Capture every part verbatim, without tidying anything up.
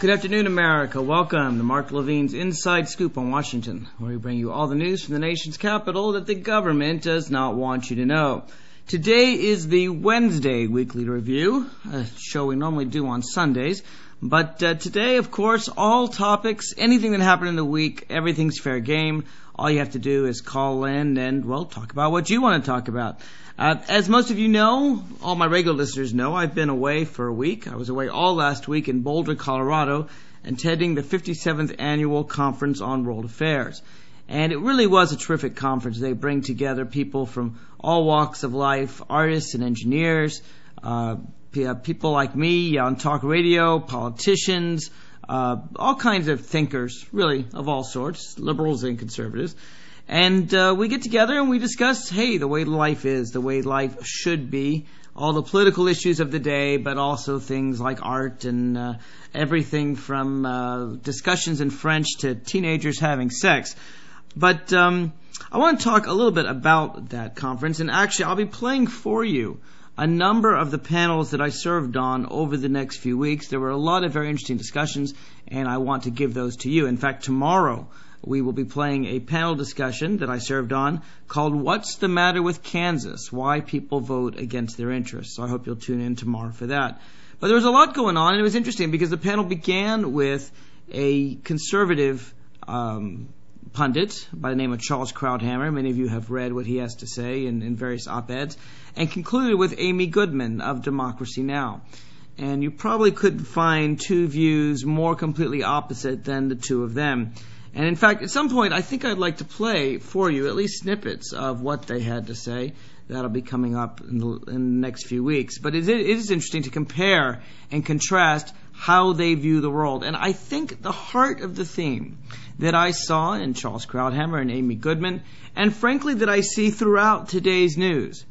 Good afternoon, America. Welcome to Mark Levine's Inside Scoop on Washington, where we bring you all the news from the nation's capital that the government does not want you to know. Today is the Wednesday Weekly Review, a show we normally do on Sundays. But uh, today, of course, all topics, anything that happened in the week, everything's fair game. All you have to do is call in and, well, talk about what you want to talk about. Uh, as most of you know, all my regular listeners know, I've been away for a week. I was away all last week in Boulder, Colorado, attending the fifty-seventh Annual Conference on World Affairs. And it really was a terrific conference. They bring together people from all walks of life, artists and engineers, uh, people like me on talk radio, politicians, uh, all kinds of thinkers, really, of all sorts, liberals and conservatives. And uh, we get together and we discuss, hey, the way life is, the way life should be, all the political issues of the day, but also things like art and uh, everything from uh, discussions in French to teenagers having sex. But um, I want to talk a little bit about that conference, and actually I'll be playing for you a number of the panels that I served on over the next few weeks. There were a lot of very interesting discussions, and I want to give those to you. In fact, tomorrow we will be playing a panel discussion that I served on called What's the Matter with Kansas? Why People Vote Against Their Interests. So I hope you'll tune in tomorrow for that. But there was a lot going on, and it was interesting because the panel began with a conservative um, pundit by the name of Charles Krauthammer. Many of you have read what he has to say in, in various op-eds. And concluded with Amy Goodman of Democracy Now! And you probably couldn't find two views more completely opposite than the two of them. And in fact, at some point, I think I'd like to play for you at least snippets of what they had to say. That'll be coming up in the, in the next few weeks. But it, it is interesting to compare and contrast how they view the world. And I think the heart of the theme that I saw in Charles Krauthammer and Amy Goodman, and frankly that I see throughout today's news,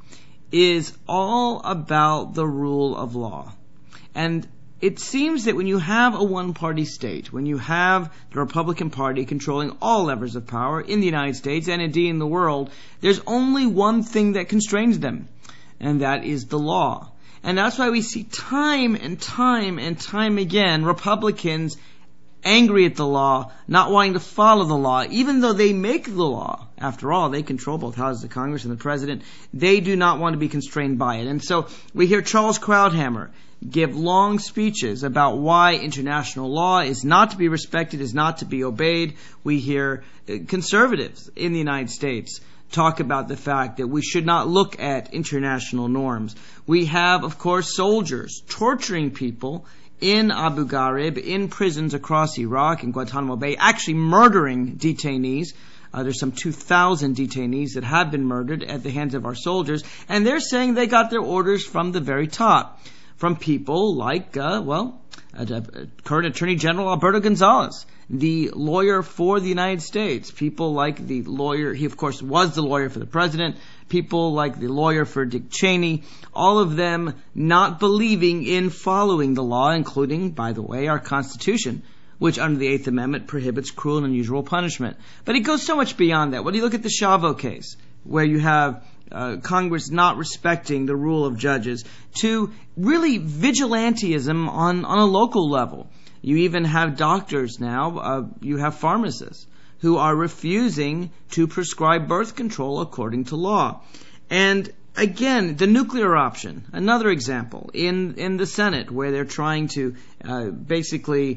is all about the rule of law. And it seems that when you have a one-party state, when you have the Republican Party controlling all levers of power in the United States and indeed in the world, there's only one thing that constrains them, and that is the law. And that's why we see time and time and time again Republicans angry at the law, not wanting to follow the law, even though they make the law. After all, they control both houses of Congress and the president. They do not want to be constrained by it. And so we hear Charles Krauthammer give long speeches about why international law is not to be respected, is not to be obeyed. We hear conservatives in the United States talk about the fact that we should not look at international norms. We have, of course, soldiers torturing people in Abu Ghraib, in prisons across Iraq and Guantanamo Bay, actually murdering detainees. Uh, there's some two thousand detainees that have been murdered at the hands of our soldiers, and they're saying they got their orders from the very top, from people like, uh, well, uh, uh, current Attorney General Alberto Gonzales, the lawyer for the United States, people like the lawyer, he of course was the lawyer for the president, people like the lawyer for Dick Cheney, all of them not believing in following the law, including, by the way, our Constitution, which under the Eighth Amendment prohibits cruel and unusual punishment. But it goes so much beyond that. When you look at the Chavo case, where you have uh, Congress not respecting the rule of judges, to really vigilantism on, on a local level. You even have doctors now, uh, you have pharmacists who are refusing to prescribe birth control according to law. And again, the nuclear option, another example, in, in the Senate, where they're trying to uh, basically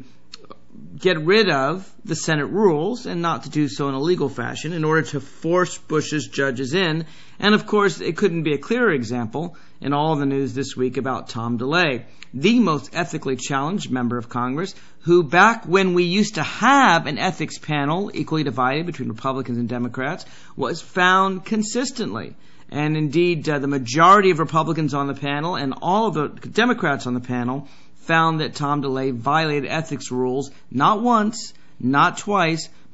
get rid of the Senate rules and not to do so in a legal fashion in order to force Bush's judges in. And of course, it couldn't be a clearer example in all the news this week about Tom DeLay, the most ethically challenged member of Congress, who back when we used to have an ethics panel equally divided between Republicans and Democrats, was found consistently. And indeed, uh, the majority of Republicans on the panel and all of the Democrats on the panel found that Tom DeLay violated ethics rules not once, not twice,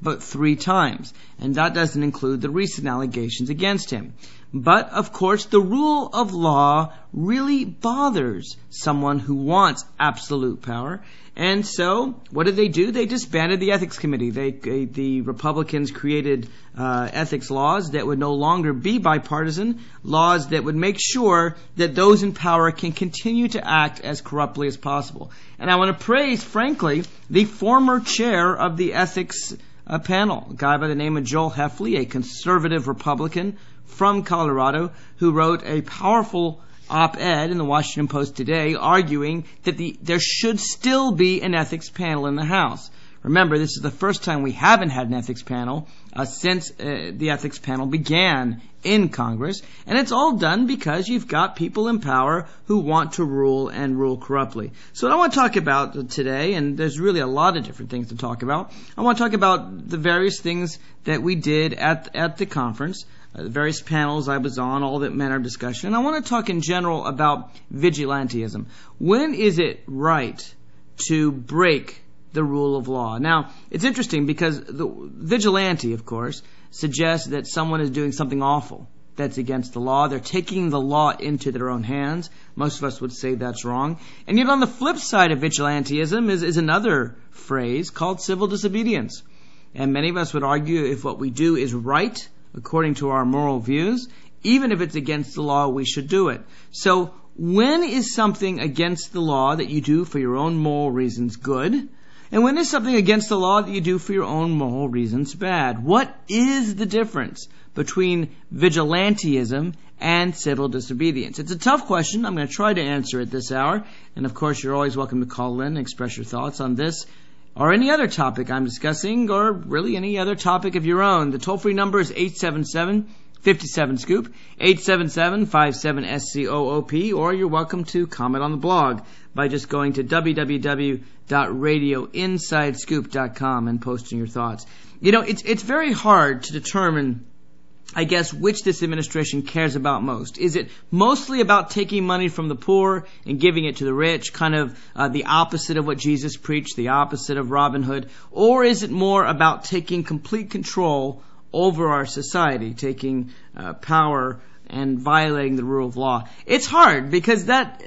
but three times. And that doesn't include the recent allegations against him. But, of course, the rule of law really bothers someone who wants absolute power. And so, what did they do? They disbanded the ethics committee. They, they the Republicans created uh, ethics laws that would no longer be bipartisan, laws that would make sure that those in power can continue to act as corruptly as possible. And I want to praise, frankly, the former chair of the ethics uh, panel, a guy by the name of Joel Heffley, a conservative Republican from Colorado, who wrote a powerful op-ed in the Washington Post today arguing that the, there should still be an ethics panel in the House. Remember, this is the first time we haven't had an ethics panel uh, since uh, the ethics panel began in Congress. And it's all done because you've got people in power who want to rule and rule corruptly. So what I want to talk about today, and there's really a lot of different things to talk about, I want to talk about the various things that we did at, at the conference. Uh, the various panels I was on, all that manner of discussion. And I want to talk in general about vigilantism. When is it right to break the rule of law? Now, it's interesting because the vigilante, of course, suggests that someone is doing something awful that's against the law. They're taking the law into their own hands. Most of us would say that's wrong. And yet on the flip side of vigilantism is, is another phrase called civil disobedience. And many of us would argue if what we do is right, according to our moral views, even if it's against the law, we should do it. So when is something against the law that you do for your own moral reasons good? And when is something against the law that you do for your own moral reasons bad? What is the difference between vigilantism and civil disobedience? It's a tough question. I'm going to try to answer it this hour. And of course, you're always welcome to call in and express your thoughts on this or any other topic I'm discussing, or really any other topic of your own. The toll-free number is eight seven seven, five seven, SCOOP, eight seven seven, five seven, S C O O P, or you're welcome to comment on the blog by just going to w w w dot radio inside scoop dot com and posting your thoughts. You know, it's it's very hard to determine, I guess, which this administration cares about most. Is it mostly about taking money from the poor and giving it to the rich, kind of uh, the opposite of what Jesus preached, the opposite of Robin Hood? Or is it more about taking complete control over our society, taking uh, power and violating the rule of law? It's hard because that,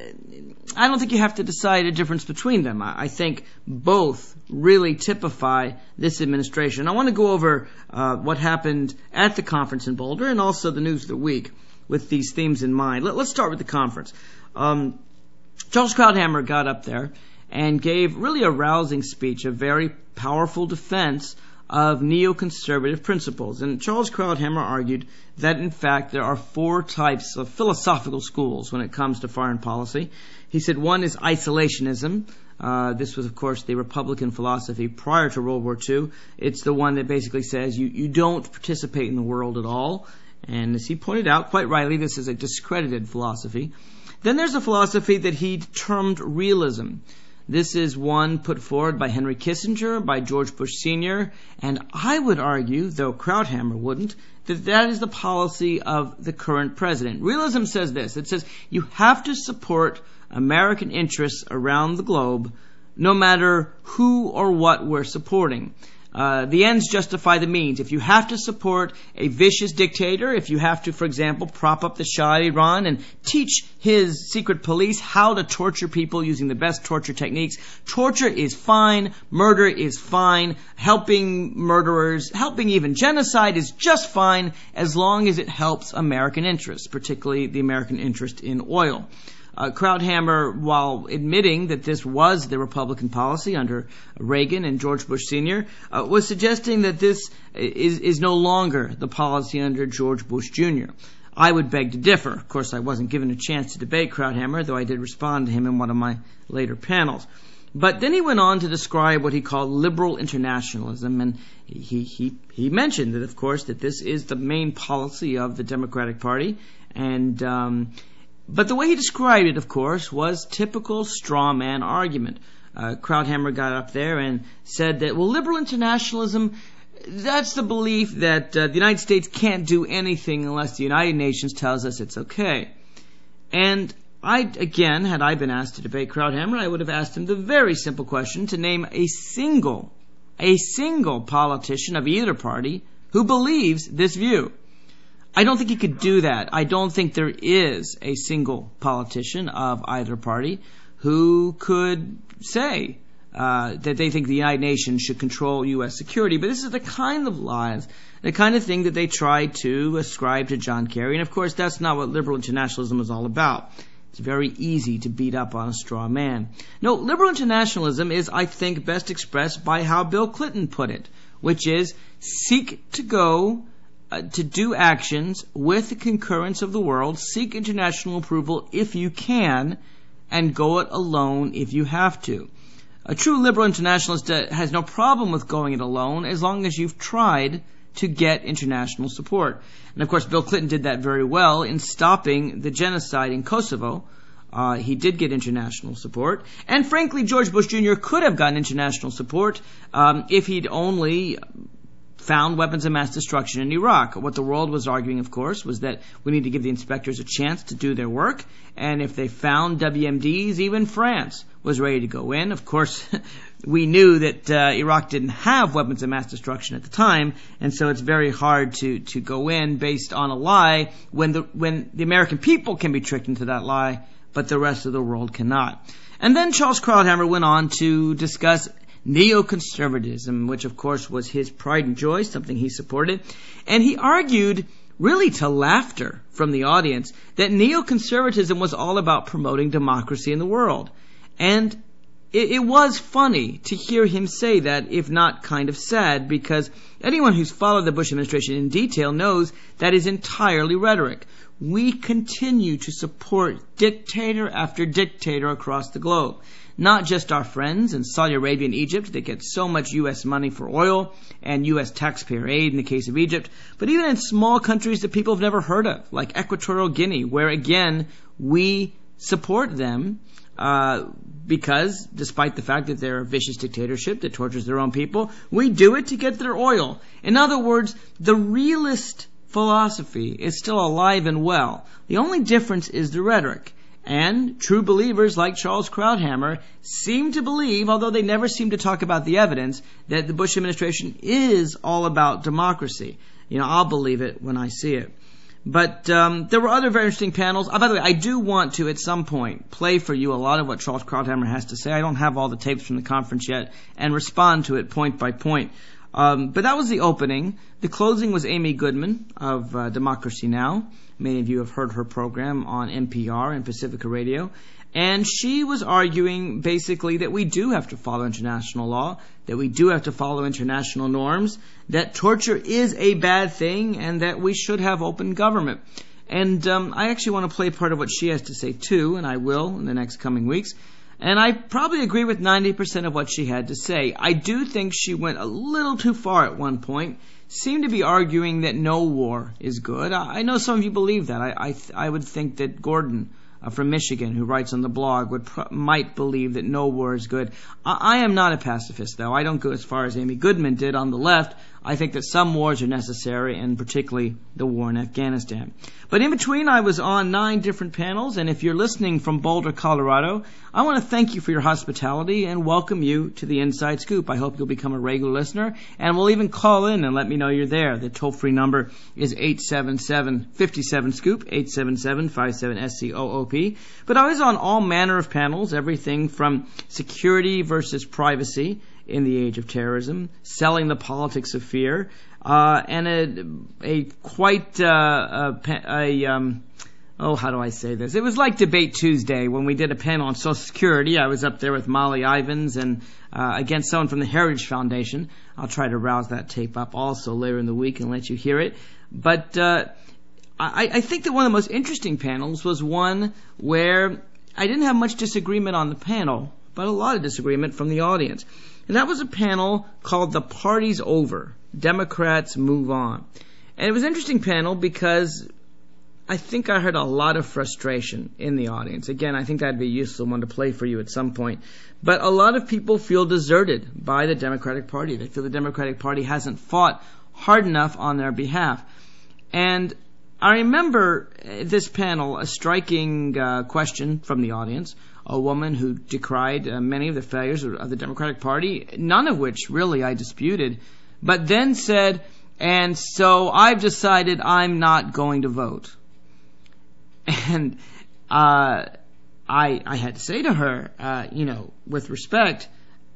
I don't think you have to decide a difference between them. I, I think both really typify this administration. I want to go over uh, what happened at the conference in Boulder and also the news of the week with these themes in mind. Let, let's start with the conference. Um, Charles Krauthammer got up there and gave really a rousing speech, a very powerful defense of neoconservative principles. And Charles Krauthammer argued that, in fact, there are four types of philosophical schools when it comes to foreign policy. He said one is isolationism. Uh, this was, of course, the Republican philosophy prior to World War Two. It's the one that basically says you, you don't participate in the world at all. And as he pointed out, quite rightly, this is a discredited philosophy. Then there's a philosophy that he termed realism. This is one put forward by Henry Kissinger, by George Bush Senior, and I would argue, though Krauthammer wouldn't, that that is the policy of the current president. Realism says this. It says you have to support American interests around the globe, no matter who or what we're supporting. Uh, the ends justify the means. If you have to support a vicious dictator, if you have to, for example, prop up the Shah of Iran and teach his secret police how to torture people using the best torture techniques, torture is fine, murder is fine, helping murderers, helping even genocide is just fine as long as it helps American interests, particularly the American interest in oil. Uh, Krauthammer, while admitting that this was the Republican policy under Reagan and George Bush Senior, uh, was suggesting that this is, is no longer the policy under George Bush Junior I would beg to differ. Of course, I wasn't given a chance to debate Krauthammer, though I did respond to him in one of my later panels. But then he went on to describe what he called liberal internationalism, and he, he, he mentioned that, of course, that this is the main policy of the Democratic Party, and um, But the way he described it, of course, was typical straw man argument. Uh, Krauthammer got up there and said that, well, liberal internationalism, that's the belief that uh, the United States can't do anything unless the United Nations tells us it's okay. And I, again, had I been asked to debate Krauthammer, I would have asked him the very simple question to name a single a single politician of either party who believes this view. I don't think he could do that. I don't think there is a single politician of either party who could say uh, that they think the United Nations should control U S security. But this is the kind of lies, the kind of thing that they try to ascribe to John Kerry. And of course, that's not what liberal internationalism is all about. It's very easy to beat up on a straw man. No, liberal internationalism is, I think, best expressed by how Bill Clinton put it, which is seek to go uh, to do actions with the concurrence of the world, seek international approval if you can, and go it alone if you have to. A true liberal internationalist uh, has no problem with going it alone as long as you've tried to get international support. And of course, Bill Clinton did that very well in stopping the genocide in Kosovo. Uh, he did get international support. And frankly, George Bush Junior could have gotten international support um, if he'd only found weapons of mass destruction in Iraq. What the world was arguing, of course, was that we need to give the inspectors a chance to do their work. And if they found W M Ds, even France was ready to go in. Of course, we knew that uh, Iraq didn't have weapons of mass destruction at the time, and so it's very hard to, to go in based on a lie when the when the American people can be tricked into that lie, but the rest of the world cannot. And then Charles Krauthammer went on to discuss neoconservatism, which of course was his pride and joy, something he supported. And he argued, really to laughter from the audience, that neoconservatism was all about promoting democracy in the world. And it, it was funny to hear him say that, if not kind of sad, because anyone who's followed the Bush administration in detail knows that is entirely rhetoric. We continue to support dictator after dictator across the globe. Not just our friends in Saudi Arabia and Egypt that get so much U S money for oil and U S taxpayer aid in the case of Egypt, but even in small countries that people have never heard of, like Equatorial Guinea, where again, we support them uh, because despite the fact that they're a vicious dictatorship that tortures their own people, we do it to get their oil. In other words, the realist philosophy is still alive and well. The only difference is the rhetoric. And true believers like Charles Krauthammer seem to believe, although they never seem to talk about the evidence, that the Bush administration is all about democracy. You know, I'll believe it when I see it. But um, there were other very interesting panels. Oh, by the way, I do want to, at some point, play for you a lot of what Charles Krauthammer has to say. I don't have all the tapes from the conference yet, and respond to it point by point. Um, but that was the opening. The closing was Amy Goodman of uh, Democracy Now! Many of you have heard her program on N P R and Pacifica Radio. And she was arguing basically that we do have to follow international law, that we do have to follow international norms, that torture is a bad thing, and that we should have open government. And um, I actually want to play part of what she has to say too, and I will in the next coming weeks. And I probably agree with ninety percent of what she had to say. I do think she went a little too far at one point, seemed to be arguing that no war is good. I, I know some of you believe that. I I, th- I would think that Gordon uh, from Michigan, who writes on the blog, would pro- might believe that no war is good. I, I am not a pacifist, though. I don't go as far as Amy Goodman did on the left. I think that some wars are necessary, and particularly the war in Afghanistan. But in between, I was on nine different panels, and if you're listening from Boulder, Colorado, I want to thank you for your hospitality and welcome you to the Inside Scoop. I hope you'll become a regular listener, and we'll even call in and let me know you're there. The toll-free number is eight seven seven, five seven, SCOOP, eight seven seven, five seven, S C O O P. But I was on all manner of panels, everything from security versus privacy in the age of terrorism, selling the politics of fear, uh, and a, a quite, uh, a, a um, oh, how do I say this? It was like Debate Tuesday when we did a panel on Social Security. I was up there with Molly Ivins and uh, against someone from the Heritage Foundation. I'll try to rouse that tape up also later in the week and let you hear it. But uh, I, I think that one of the most interesting panels was one where I didn't have much disagreement on the panel, but a lot of disagreement from the audience. And that was a panel called The Party's Over. Democrats Move On. And it was an interesting panel because I think I heard a lot of frustration in the audience. Again, I think that'd be a useful one to play for you at some point. But a lot of people feel deserted by the Democratic Party. They feel the Democratic Party hasn't fought hard enough on their behalf. And I remember this panel, a striking uh, question from the audience a woman who decried uh, many of the failures of the Democratic Party, none of which really I disputed, but then said, and so I've decided I'm not going to vote. And uh, I, I had to say to her, uh, you know, with respect,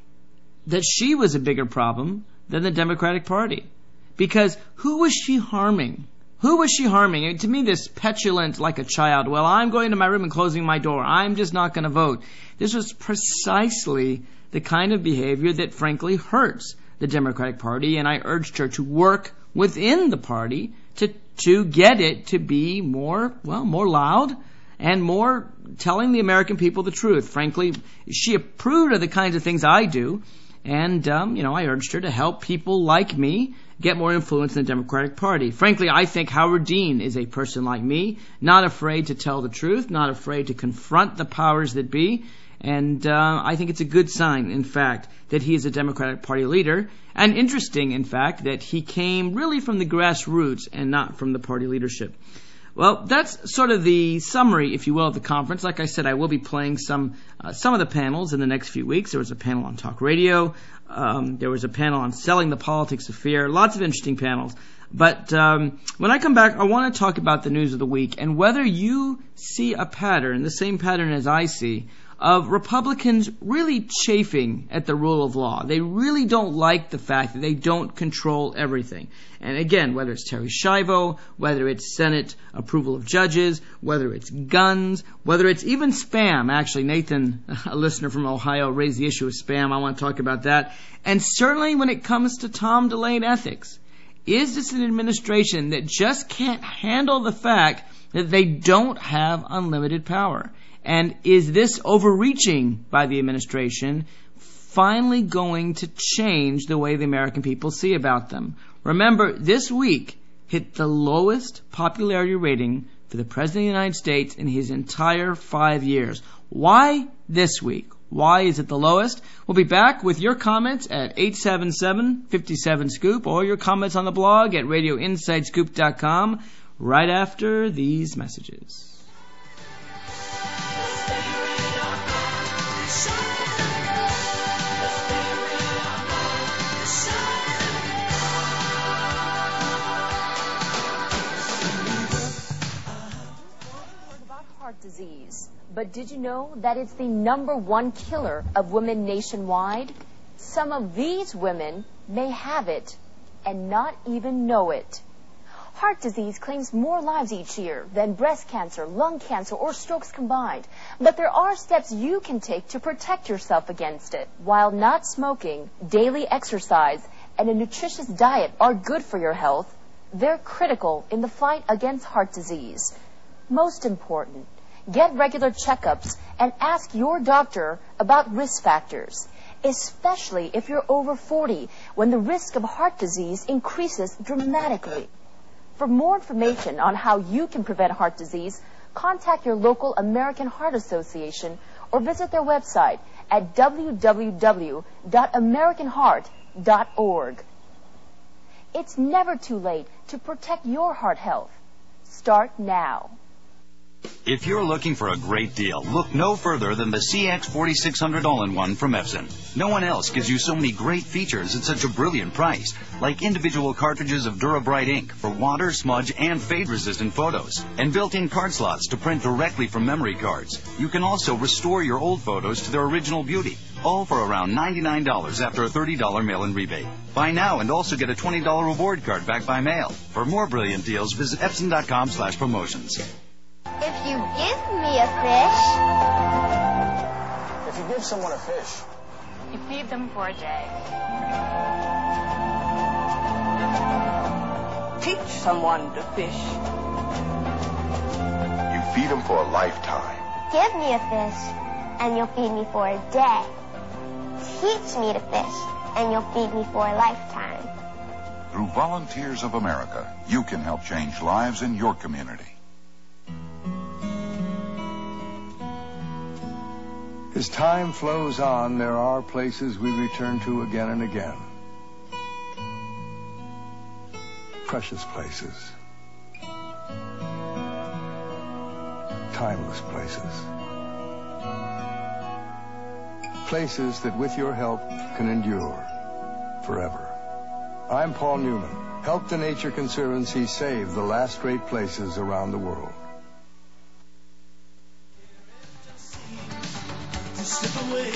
that she was a bigger problem than the Democratic Party. Because who was she harming? Who was she harming? And to me, this petulant, like a child, well, I'm going to my room and closing my door. I'm just not going to vote. This was precisely the kind of behavior that, frankly, hurts the Democratic Party. And I urged her to work within the party to to get it to be more, well, more loud and more telling the American people the truth. Frankly, she approved of the kinds of things I do. And, um, you know, I urged her to help people like me get more influence in the Democratic Party. Frankly, I think Howard Dean is a person like me, not afraid to tell the truth, not afraid to confront the powers that be. And uh, I think it's a good sign, in fact, that he is a Democratic Party leader. And interesting, in fact, that he came really from the grassroots and not from the party leadership. Well, that's sort of the summary, if you will, of the conference. Like I said, I will be playing some uh, some of the panels in the next few weeks. There was a panel on talk radio. Um, there was a panel on selling the politics of fear. Lots of interesting panels. But um, when I come back, I want to talk about the news of the week and whether you see a pattern, the same pattern as I see, of Republicans really chafing at the rule of law. They really don't like the fact that they don't control everything. And again, whether it's Terry Schiavo, whether it's Senate approval of judges, whether it's guns, whether it's even spam. Actually, Nathan, a listener from Ohio, raised the issue of spam. I want to talk about that. And certainly when it comes to Tom DeLay and ethics, is this an administration that just can't handle the fact that they don't have unlimited power? And is this overreaching by the administration finally going to change the way the American people see about them? Remember, this week hit the lowest popularity rating for the President of the United States in his entire five years. Why this week? Why is it the lowest? We'll be back with your comments at eight seven seven, five seven, SCOOP or your comments on the blog at radio inside scoop dot com right after these messages. Heart disease. But did you know that it's the number one killer of women nationwide? Some of these women may have it and not even know it. Heart disease claims more lives each year than breast cancer, lung cancer, or strokes combined. But there are steps you can take to protect yourself against it. While not smoking, daily exercise, and a nutritious diet are good for your health, they're critical in the fight against heart disease. Most important, get regular checkups and ask your doctor about risk factors, especially if you're over forty, when the risk of heart disease increases dramatically. For more information on how you can prevent heart disease, contact your local American Heart Association or visit their website at w w w dot american heart dot org. It's never too late to protect your heart health. Start now. If you're looking for a great deal, look no further than the C X forty-six hundred All-in-One from Epson. No one else gives you so many great features at such a brilliant price, like individual cartridges of DuraBright ink for water, smudge, and fade-resistant photos, and built-in card slots to print directly from memory cards. You can also restore your old photos to their original beauty, all for around ninety-nine dollars after a thirty dollars mail-in rebate. Buy now and also get a twenty dollars reward card back by mail. For more brilliant deals, visit epson dot com slash promotions. If you give me a fish... If you give someone a fish... You feed them for a day. Teach someone to fish. You feed them for a lifetime. Give me a fish, and you'll feed me for a day. Teach me to fish, and you'll feed me for a lifetime. Through Volunteers of America, you can help change lives in your community. As time flows on, there are places we return to again and again. Precious places. Timeless places. places that with your help can endure forever. I'm Paul Newman. Help the Nature Conservancy save the last great places around the world. Slip away.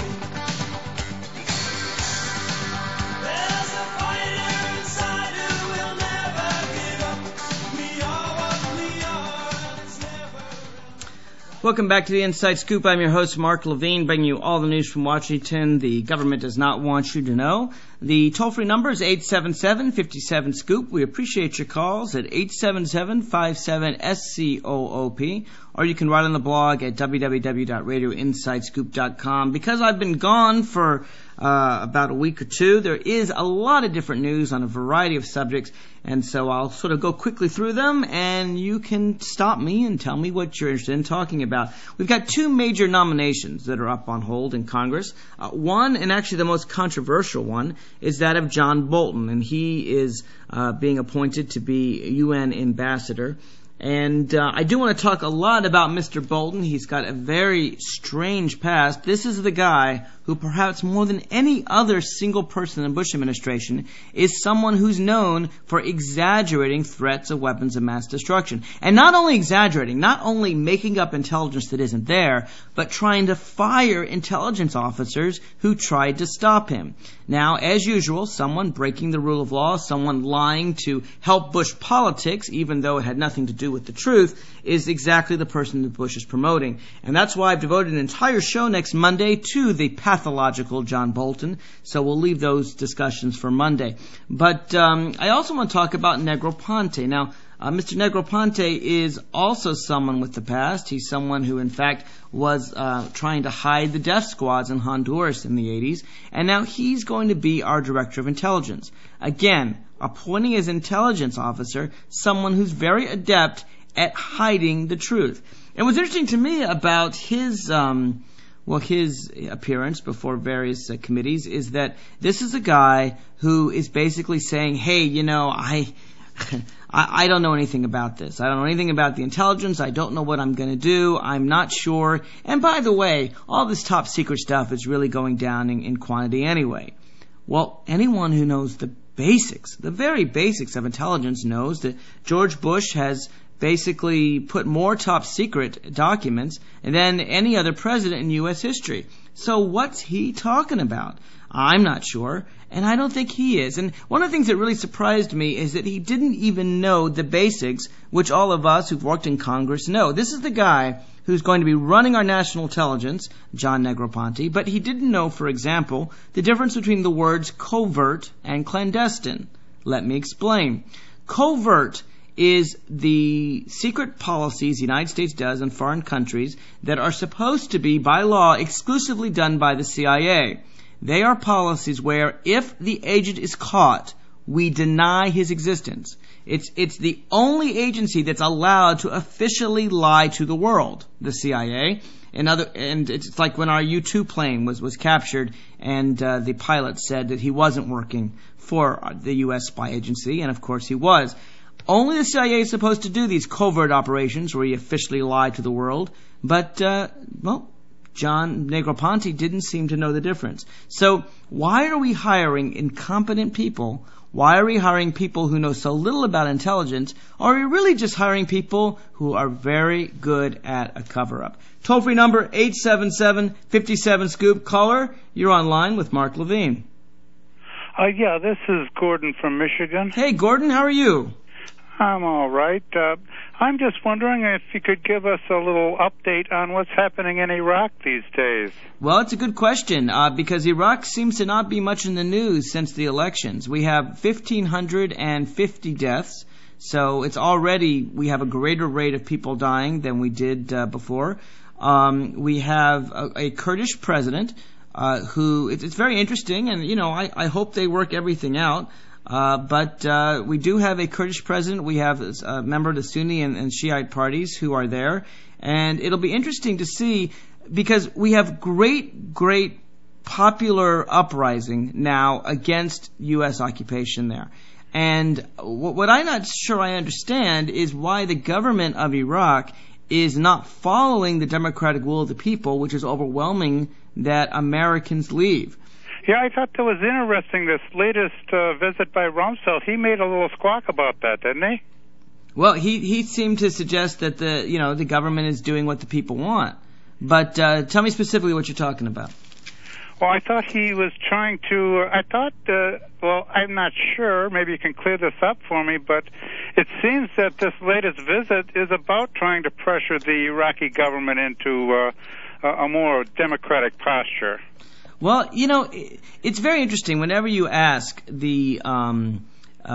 Welcome back to the Inside Scoop. I'm your host, Mark Levine, bringing you all the news from Washington the government does not want you to know. The toll-free number is eight seven seven, five seven, SCOOP. We appreciate your calls at eight seven seven, five seven, S C O O P. Or you can write on the blog at w w w dot radio inside scoop dot com. Because I've been gone for uh, about a week or two, there is a lot of different news on a variety of subjects. And so I'll sort of go quickly through them, and you can stop me and tell me what you're interested in talking about. We've got two major nominations that are up on hold in Congress. Uh, one, and actually the most controversial one, is that of John Bolton, and he is uh, being appointed to be U N ambassador. And uh, I do want to talk a lot about Mister Bolton. He's got a very strange past. This is the guy who, perhaps more than any other single person in the Bush administration, is someone who's known for exaggerating threats of weapons of mass destruction. And not only exaggerating, not only making up intelligence that isn't there, but trying to fire intelligence officers who tried to stop him. Now, as usual, someone breaking the rule of law, someone lying to help Bush politics, even though it had nothing to do with the truth, is exactly the person that Bush is promoting. And that's why I've devoted an entire show next Monday to the pathological John Bolton. So we'll leave those discussions for Monday. But um, I also want to talk about Negroponte. Now, Uh, Mister Negroponte is also someone with the past. He's someone who, in fact, was uh, trying to hide the death squads in Honduras in the eighties, and now he's going to be our director of intelligence. Again, appointing as intelligence officer someone who's very adept at hiding the truth. And what's interesting to me about his um, well, his appearance before various uh, committees is that this is a guy who is basically saying, hey, you know, I... I, I don't know anything about this. I don't know anything about the intelligence. I don't know what I'm going to do. I'm not sure. And by the way, all this top secret stuff is really going down in, in quantity anyway. Well, anyone who knows the basics, the very basics of intelligence knows that George Bush has basically put more top secret documents than any other president in U S history. So what's he talking about? I'm not sure, and I don't think he is. And one of the things that really surprised me is that he didn't even know the basics, which all of us who've worked in Congress know. This is the guy who's going to be running our national intelligence, John Negroponte, but he didn't know, for example, the difference between the words covert and clandestine. Let me explain. Covert is the secret policies the United States does in foreign countries that are supposed to be, by law, exclusively done by the C I A. They are policies where if the agent is caught, we deny his existence. It's it's the only agency that's allowed to officially lie to the world, the C I A. And other and it's like when our U two plane was was captured, and uh, the pilot said that he wasn't working for the U S spy agency, and of course he was. Only the C I A is supposed to do these covert operations where you officially lie to the world. But uh, well. John Negroponte didn't seem to know the difference. So why are we hiring incompetent people? Why are we hiring people who know so little about intelligence? Or are we really just hiring people who are very good at a cover-up? Toll-free number eight seven seven, five seven, SCOOP. Caller, you're online with Mark Levine. Uh, yeah, this is Gordon from Michigan. Hey, Gordon, how are you? I'm all right. Uh, I'm just wondering if you could give us a little update on what's happening in Iraq these days. Well, it's a good question, uh, because Iraq seems to not be much in the news since the elections. We have one thousand five hundred fifty deaths, so it's already, we have a greater rate of people dying than we did uh, before. Um, we have a, a Kurdish president uh, who, it's, it's very interesting, and, you know, I, I hope they work everything out. Uh, but uh, we do have a Kurdish president. We have a member of the Sunni and, and Shiite parties who are there. And it'll be interesting to see, because we have great, great popular uprising now against U S occupation there. And what, what I'm not sure I understand is why the government of Iraq is not following the democratic will of the people, which is overwhelming that Americans leave. Yeah, I thought that was interesting, this latest uh, visit by Rumsfeld. He made a little squawk about that, didn't he? Well, he, he seemed to suggest that the, you know, the government is doing what the people want. But uh, tell me specifically what you're talking about. Well, I thought he was trying to, uh, I thought, uh, well, I'm not sure, maybe you can clear this up for me, but it seems that this latest visit is about trying to pressure the Iraqi government into uh, a more democratic posture. Well, you know, it's very interesting. Whenever you ask the um,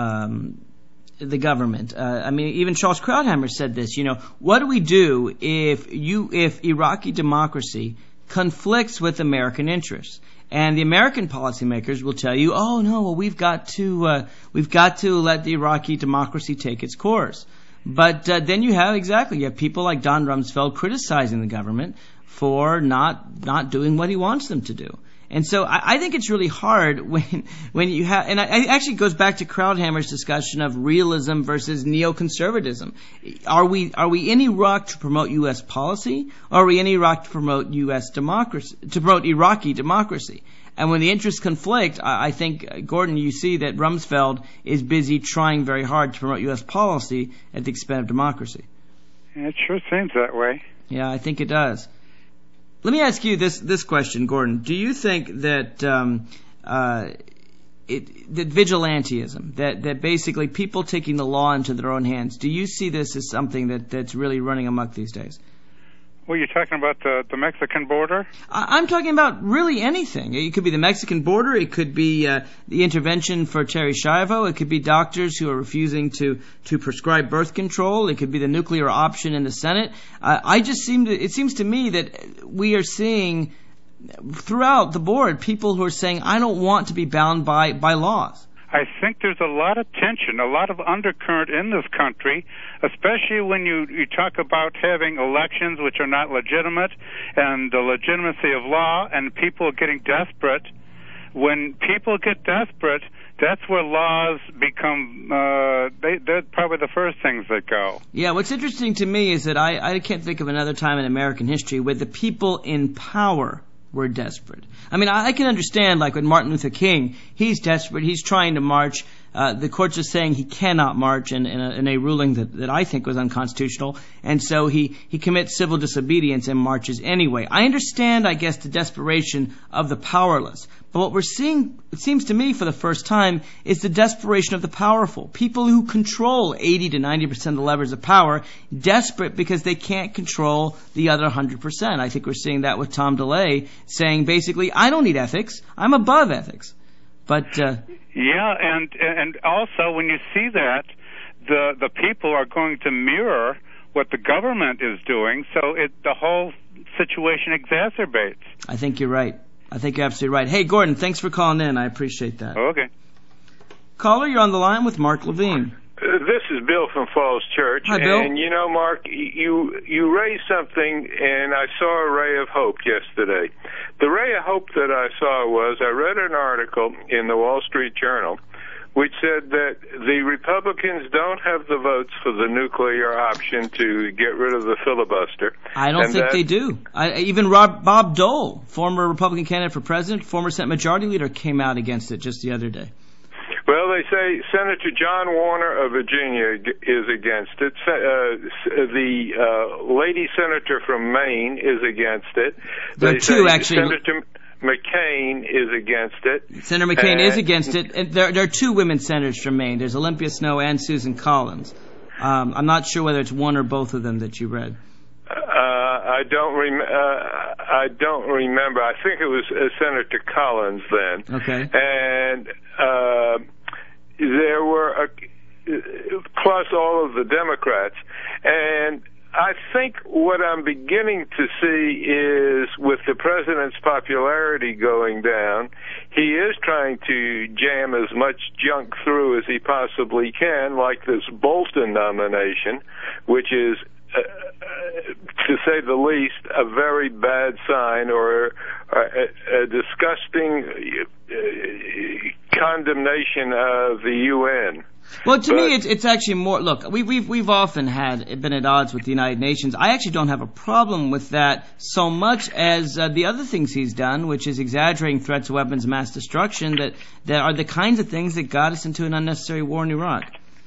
um, the government, uh, I mean, even Charles Krauthammer said this. You know, what do we do if you if Iraqi democracy conflicts with American interests? And the American policymakers will tell you, "Oh no, well we've got to uh, we've got to let the Iraqi democracy take its course." But uh, then you have exactly you have people like Don Rumsfeld criticizing the government for not not doing what he wants them to do. And so I, I think it's really hard when when you have, and I, it actually goes back to Krauthammer's discussion of realism versus neoconservatism. Are we are we in Iraq to promote U S policy, or are we in Iraq to promote U S democracy, to promote Iraqi democracy? And when the interests conflict, I, I think, Gordon, you see that Rumsfeld is busy trying very hard to promote U S policy at the expense of democracy. It sure seems that way. Yeah, I think it does. Let me ask you this this question, Gordon. Do you think that um, uh, it, that vigilantism, that, that basically people taking the law into their own hands, do you see this as something that, that's really running amok these days? Well, you're talking about the, the Mexican border? I'm talking about really anything. It could be the Mexican border. It could be uh, the intervention for Terry Schiavo. It could be doctors who are refusing to, to prescribe birth control. It could be the nuclear option in the Senate. Uh, I just seem to, it seems to me that we are seeing throughout the board people who are saying, I don't want to be bound by, by laws. I think there's a lot of tension, a lot of undercurrent in this country, especially when you, you talk about having elections which are not legitimate and the legitimacy of law and people getting desperate. When people get desperate, that's where laws become, uh, they, they're probably the first things that go. Yeah, what's interesting to me is that I, I can't think of another time in American history where the people in power were desperate. I mean, I, I can understand, like with Martin Luther King, he's desperate, he's trying to march. Uh, the courts are saying he cannot march in, in, a, in a ruling that, that I think was unconstitutional, and so he, he commits civil disobedience and marches anyway. I understand, I guess, the desperation of the powerless. But what we're seeing, it seems to me, for the first time, is the desperation of the powerful. People who control eighty to ninety percent of the levers of power, desperate because they can't control the other one hundred percent. I think we're seeing that with Tom DeLay saying, basically, I don't need ethics, I'm above ethics. But uh, yeah, and and also when you see that, the the people are going to mirror what the government is doing, so it the whole situation exacerbates. I think you're right. I think you're absolutely right. Hey, Gordon, thanks for calling in. I appreciate that. Okay. Caller, you're on the line with Mark Levine. Uh, this is Bill from Falls Church. Hi, Bill. And, you know, Mark, you you raised something, and I saw a ray of hope yesterday. The ray of hope that I saw was I read an article in the Wall Street Journal which said that the Republicans don't have the votes for the nuclear option to get rid of the filibuster. I don't think they do. I, even Rob, Bob Dole, former Republican candidate for president, former Senate Majority Leader, came out against it just the other day. Well, they say Senator John Warner of Virginia is against it. Uh, the uh, lady senator from Maine is against it. There are two, actually. Senator McCain is against it. Senator McCain and, is against it. And there, there are two women senators from Maine. There's Olympia Snowe and Susan Collins. Um, I'm not sure whether it's one or both of them that you read. Uh, I don't rem- uh, I don't remember. I think it was uh, Senator Collins then. Okay. And uh, there were, a, plus all of the Democrats. And I think what I'm beginning to see is, with the president's popularity going down, he is trying to jam as much junk through as he possibly can, like this Bolton nomination, which is, uh, to say the least, a very bad sign, or a, a disgusting uh, condemnation of the U N. Well, to but, me, it's it's actually more. Look, we, we've we've often had been at odds with the United Nations. I actually don't have a problem with that so much as uh, the other things he's done, which is exaggerating threats of weapons of mass destruction. That that are the kinds of things that got us into an unnecessary war in Iraq.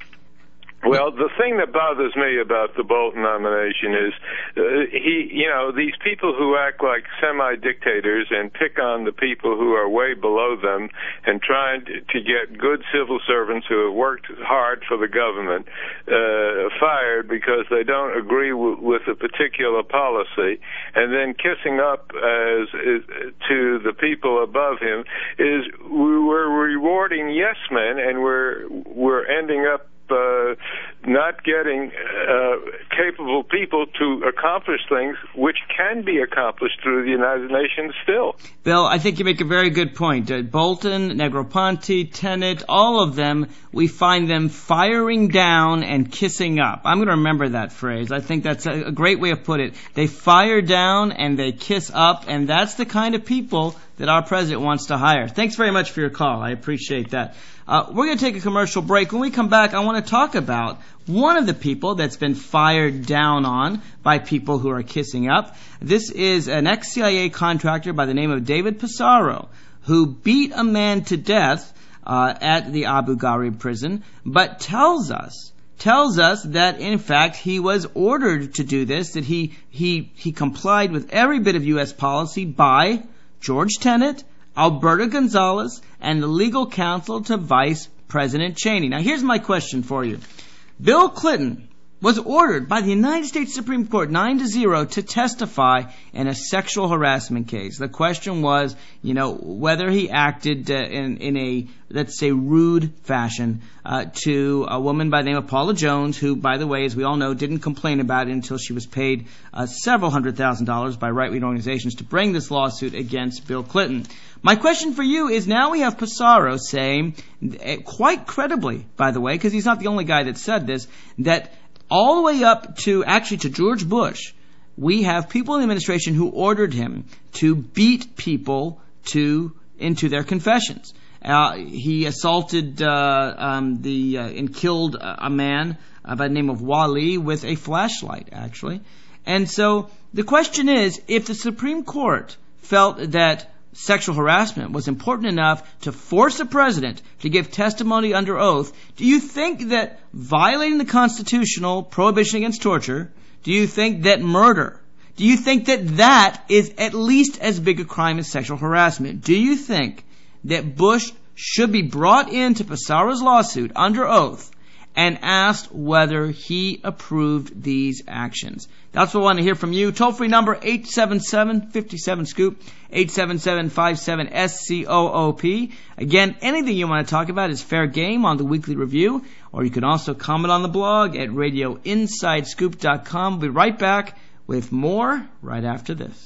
Well, the thing that bothers me about the Bolton nomination is uh, he, you know, these people who act like semi-dictators and pick on the people who are way below them and trying to, to get good civil servants who have worked hard for the government uh, fired because they don't agree w- with a particular policy, and then kissing up as, as to the people above him is we're rewarding yes men, and we're we're ending up Uh, not getting uh, capable people to accomplish things which can be accomplished through the United Nations still. Bill, I think you make a very good point. Uh, Bolton, Negroponte, Tenet, all of them, we find them firing down and kissing up. I'm going to remember that phrase. I think that's a, a great way of put it. They fire down and they kiss up, and that's the kind of people that our president wants to hire. Thanks very much for your call. I appreciate that. Uh, we're going to take a commercial break. When we come back, I want to talk about one of the people that's been fired down on by people who are kissing up. This is an ex-C I A contractor by the name of David Pissarro, who beat a man to death uh, at the Abu Ghraib prison, but tells us tells us that, in fact, he was ordered to do this, that he he he complied with every bit of U S policy by George Tenet, Alberto Gonzales, and the legal counsel to Vice President Cheney. Now, here's my question for you. Bill Clinton was ordered by the United States Supreme Court nine to zero to testify in a sexual harassment case. The question was, you know, whether he acted uh, in, in a, let's say, rude fashion uh, to a woman by the name of Paula Jones, who, by the way, as we all know, didn't complain about it until she was paid uh, several hundred thousand dollars by right-wing organizations to bring this lawsuit against Bill Clinton. My question for you is, now we have Pissarro saying, quite credibly, by the way, because he's not the only guy that said this, that all the way up to, actually to George Bush, we have people in the administration who ordered him to beat people to into their confessions. Uh, he assaulted uh, um, the uh, and killed a man uh, by the name of Wali with a flashlight, actually. And so the question is, if the Supreme Court felt that sexual harassment was important enough to force a president to give testimony under oath, do you think that violating the constitutional prohibition against torture, do you think that murder, do you think that that is at least as big a crime as sexual harassment? Do you think that Bush should be brought into Pissarro's lawsuit under oath and asked whether he approved these actions? That's what I want to hear from you. Toll-free number eight seven seven, five seven, SCOOP, eight seven seven, five seven, S C O O P. Again, anything you want to talk about is fair game on the Weekly Review, or you can also comment on the blog at radio inside scoop dot com. We'll be right back with more right after this.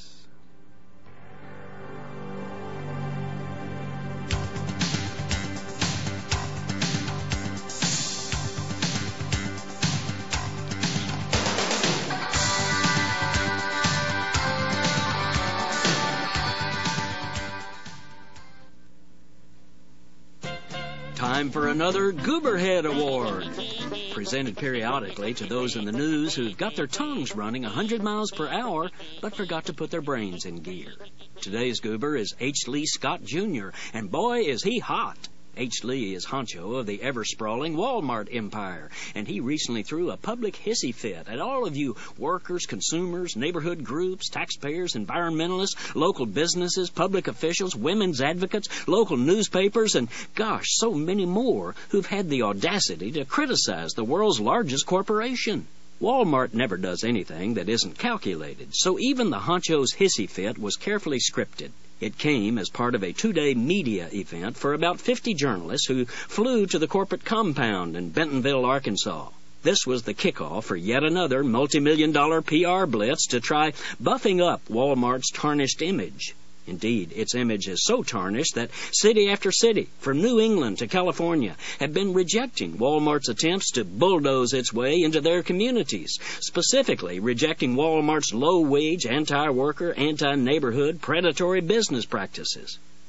Time for another Gooberhead Award, presented periodically to those in the news who've got their tongues running one hundred miles per hour but forgot to put their brains in gear. Today's goober is H. Lee Scott Junior, and boy, is he hot. H. Lee is honcho of the ever-sprawling Walmart empire, and he recently threw a public hissy fit at all of you workers, consumers, neighborhood groups, taxpayers, environmentalists, local businesses, public officials, women's advocates, local newspapers, and, gosh, so many more who've had the audacity to criticize the world's largest corporation. Walmart never does anything that isn't calculated, so even the honcho's hissy fit was carefully scripted. It came as part of a two-day media event for about fifty journalists who flew to the corporate compound in Bentonville, Arkansas. This was the kickoff for yet another multi-million dollar P R blitz to try buffing up Walmart's tarnished image. Indeed, its image is so tarnished that city after city, from New England to California, have been rejecting Walmart's attempts to bulldoze its way into their communities, specifically rejecting Walmart's low-wage, anti-worker, anti-neighborhood, predatory business practices.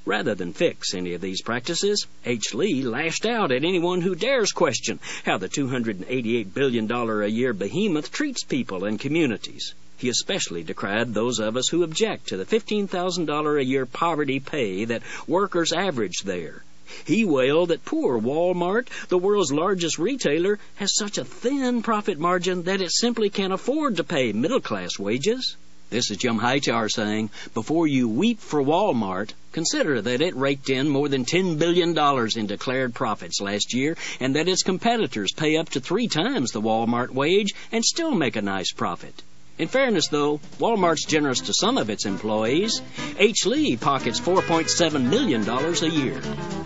Rather than fix any of these practices, H. Lee lashed out at anyone who dares question how the two hundred eighty-eight billion dollars a year behemoth treats people and communities. He especially decried those of us who object to the fifteen thousand dollars a year poverty pay that workers average there. He wailed that poor Walmart, the world's largest retailer, has such a thin profit margin that it simply can't afford to pay middle-class wages. This is Jim Hightower saying, before you weep for Walmart, consider that it raked in more than ten billion dollars in declared profits last year, and that its competitors pay up to three times the Walmart wage and still make a nice profit. In fairness, though, Walmart's generous to some of its employees. H. Lee pockets four point seven million dollars a year.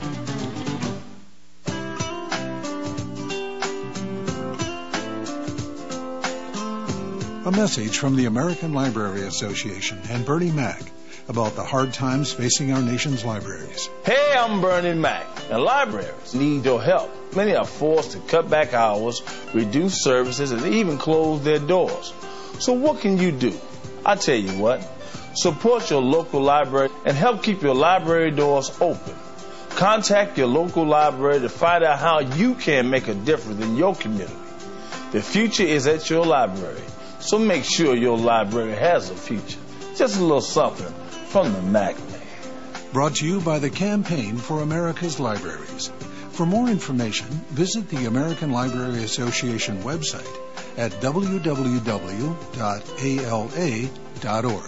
A message from the American Library Association and Bernie Mac about the hard times facing our nation's libraries. Hey, I'm Bernie Mac. Now, libraries need your help. Many are forced to cut back hours, reduce services, and even close their doors. So what can you do? I tell you what. Support your local library and help keep your library doors open. Contact your local library to find out how you can make a difference in your community. The future is at your library. So make sure your library has a future. Just a little something from the Mac Man. Brought to you by the Campaign for America's Libraries. For more information, visit the American Library Association website at w w w dot a l a dot org.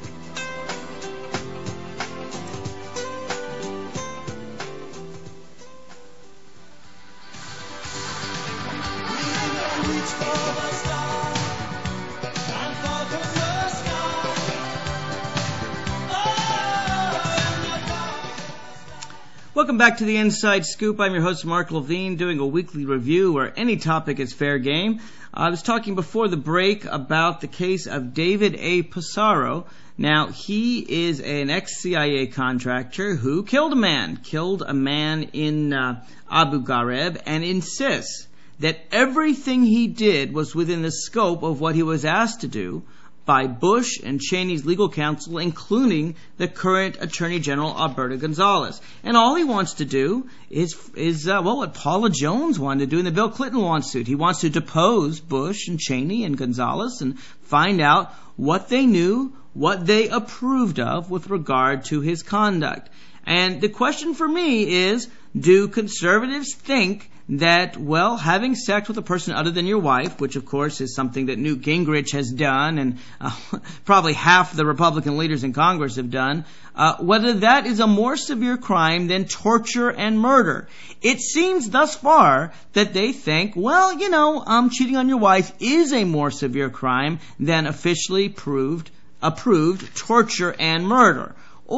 Welcome back to the Inside Scoop. I'm your host, Mark Levine, doing a weekly review where any topic is fair game. I was talking before the break about the case of David A. Passaro. Now, he is an ex-C I A contractor who killed a man, killed a man in uh, Abu Ghraib, and insists that everything he did was within the scope of what he was asked to do by Bush and Cheney's legal counsel, including the current Attorney General Alberto Gonzales. And all he wants to do is, is uh, well, what Paula Jones wanted to do in the Bill Clinton lawsuit. He wants to depose Bush and Cheney and Gonzales and find out what they knew, what they approved of with regard to his conduct. And the question for me is, do conservatives think that, well, having sex with a person other than your wife, which of course is something that Newt Gingrich has done and uh, probably half the Republican leaders in Congress have done, uh, whether that is a more severe crime than torture and murder? It seems thus far that they think, well, you know, um, cheating on your wife is a more severe crime than officially proved, approved torture and murder.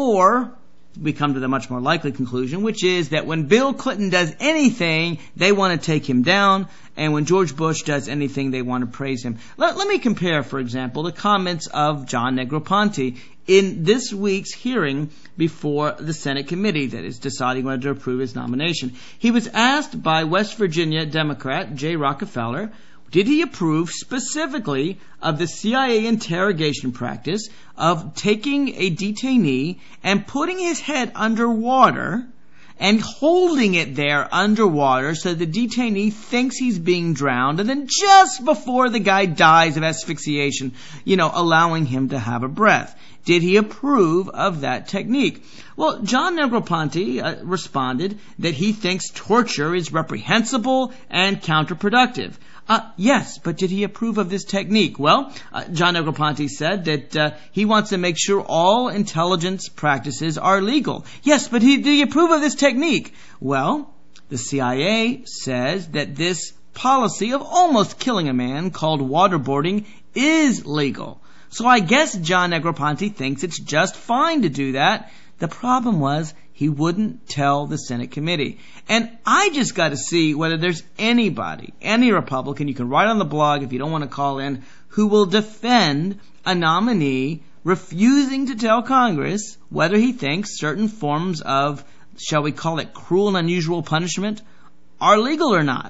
Or we come to the much more likely conclusion, which is that when Bill Clinton does anything, they want to take him down, and when George Bush does anything, they want to praise him. Let, let me compare, for example, the comments of John Negroponte in this week's hearing before the Senate committee that is deciding whether to approve his nomination. He was asked by West Virginia Democrat Jay Rockefeller, did he approve specifically of the C I A interrogation practice of taking a detainee and putting his head underwater and holding it there underwater so the detainee thinks he's being drowned, and then just before the guy dies of asphyxiation, you know, allowing him to have a breath? Did he approve of that technique? Well, John Negroponte uh, responded that he thinks torture is reprehensible and counterproductive. Uh, yes, but did he approve of this technique? Well, uh, John Negroponte said that uh, he wants to make sure all intelligence practices are legal. Yes, but he, did he approve of this technique? Well, the C I A says that this policy of almost killing a man called waterboarding is legal. So I guess John Negroponte thinks it's just fine to do that. The problem was he wouldn't tell the Senate committee. And I just got to see whether there's anybody, any Republican, you can write on the blog if you don't want to call in, who will defend a nominee refusing to tell Congress whether he thinks certain forms of, shall we call it, cruel and unusual punishment are legal or not.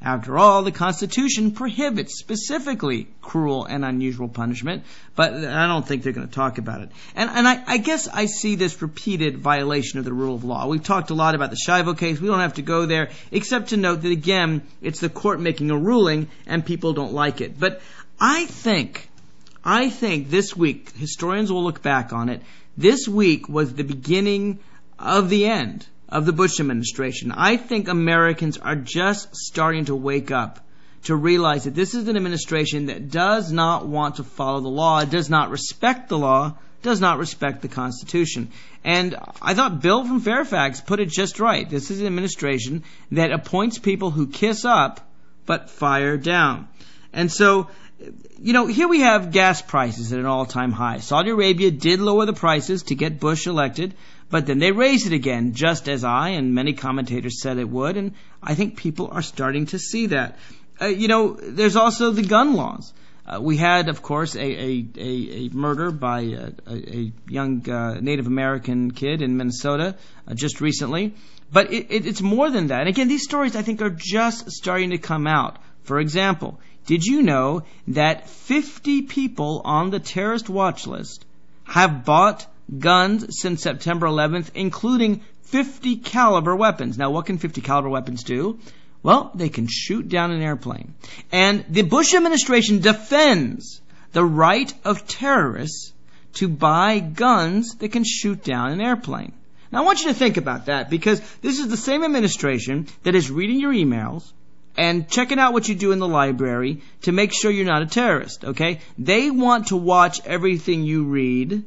After all, the Constitution prohibits specifically cruel and unusual punishment, but I don't think they're going to talk about it. And, and I, I guess I see this repeated violation of the rule of law. We've talked a lot about the Schiavo case. We don't have to go there, except to note that, again, it's the court making a ruling, and people don't like it. But I think, I think this week, historians will look back on it, this week was the beginning of the end of the Bush administration. I think Americans are just starting to wake up to realize that this is an administration that does not want to follow the law, does not respect the law, does not respect the Constitution. And I thought Bill from Fairfax put it just right. This is an administration that appoints people who kiss up but fire down. And so, you know, here we have gas prices at an all-time high. Saudi Arabia did lower the prices to get Bush elected, but then they raised it again, just as I and many commentators said it would, and I think people are starting to see that. Uh, you know, there's also the gun laws. Uh, we had, of course, a, a, a, a murder by a, a young uh, Native American kid in Minnesota uh, just recently. But it, it, it's more than that. And again, these stories, I think, are just starting to come out. For example, did you know that fifty people on the terrorist watch list have bought guns since September eleventh, including fifty caliber weapons? Now, what can fifty caliber weapons do? Well, they can shoot down an airplane. And the Bush administration defends the right of terrorists to buy guns that can shoot down an airplane. Now, I want you to think about that, because this is the same administration that is reading your emails and checking out what you do in the library to make sure you're not a terrorist, okay? They want to watch everything you read,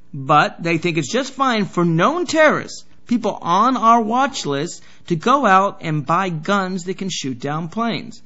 but they think it's just fine for known terrorists, people on our watch list, to go out and buy guns that can shoot down planes.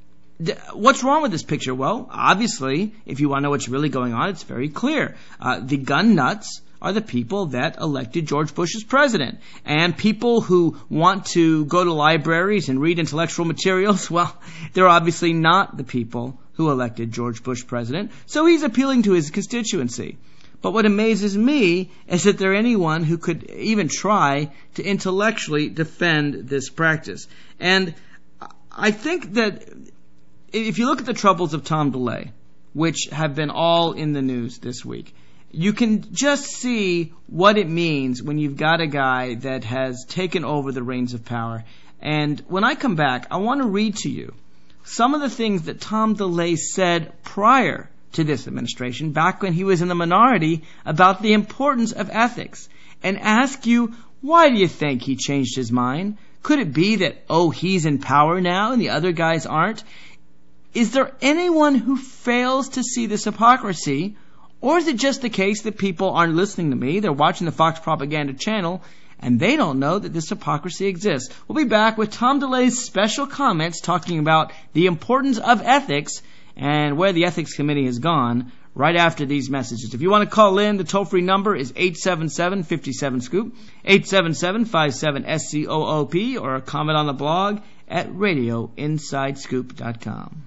What's wrong with this picture? Well, obviously, if you want to know what's really going on, it's very clear. Uh, the gun nuts are the people that elected George Bush as president. And people who want to go to libraries and read intellectual materials, well, they're obviously not the people who elected George Bush president. So he's appealing to his constituency. But what amazes me is that there anyone who could even try to intellectually defend this practice. And I think that if you look at the troubles of Tom DeLay, which have been all in the news this week, you can just see what it means when you've got a guy that has taken over the reins of power. And when I come back, I want to read to you some of the things that Tom DeLay said prior to this administration, back when he was in the minority, about the importance of ethics, and ask you, why do you think he changed his mind? Could it be that, oh, he's in power now and the other guys aren't? Is there anyone who fails to see this hypocrisy? Or is it just the case that people aren't listening to me, they're watching the Fox Propaganda channel, and they don't know that this hypocrisy exists? We'll be back with Tom DeLay's special comments talking about the importance of ethics and where the Ethics Committee has gone right after these messages. If you want to call in, the toll-free number is eight seven seven, five seven, scoop, eight seven seven, five seven, S C O O P, or a comment on the blog at radio inside scoop dot com.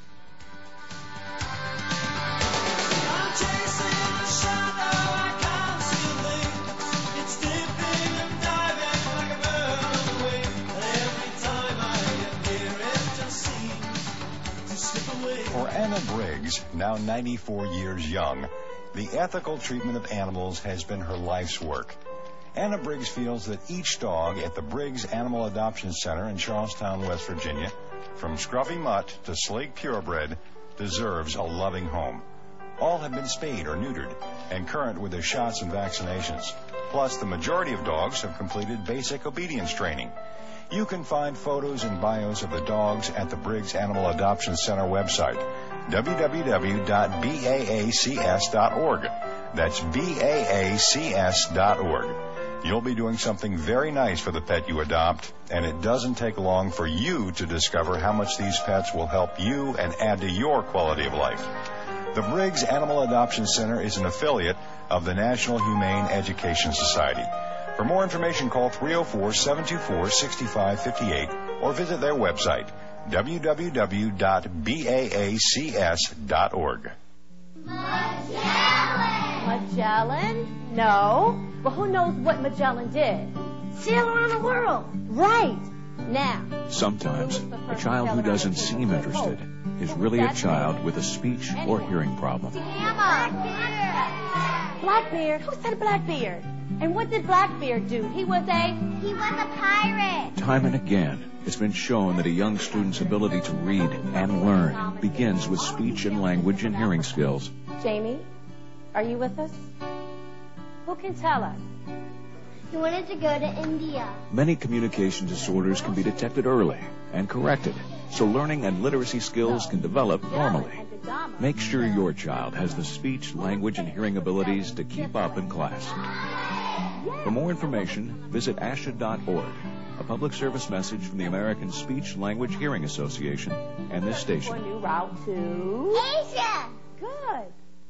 For Anna Briggs, now ninety-four years young, the ethical treatment of animals has been her life's work. Anna Briggs feels that each dog at the Briggs Animal Adoption Center in Charlestown, West Virginia, from scruffy mutt to sleek purebred, deserves a loving home. All have been spayed or neutered and current with their shots and vaccinations. Plus, the majority of dogs have completed basic obedience training. You can find photos and bios of the dogs at the Briggs Animal Adoption Center website, w w w dot b a a c s dot org. That's b a a c s dot org. You'll be doing something very nice for the pet you adopt, and it doesn't take long for you to discover how much these pets will help you and add to your quality of life. The Briggs Animal Adoption Center is an affiliate of the National Humane Education Society. For more information, call three oh four, seven two four, six five five eight or visit their website, w w w dot b a a c s dot org. Magellan! Magellan? No. Well, who knows what Magellan did? Sail around the world. Right. Now, sometimes a child who doesn't seem interested is really a child with a speech or hearing problem. Blackbeard? Who said Blackbeard? And what did Blackbeard do? He was a... He was a pirate. Time and again, it's been shown that a young student's ability to read and learn begins with speech and language and hearing skills. Jamie, are you with us? Who can tell us? He wanted to go to India. Many communication disorders can be detected early and corrected, so learning and literacy skills can develop normally. Make sure your child has the speech, language, and hearing abilities to keep up in class. For more information, visit A S H A dot org, a public service message from the American Speech Language Hearing Association and this station. New route to Asia. Good.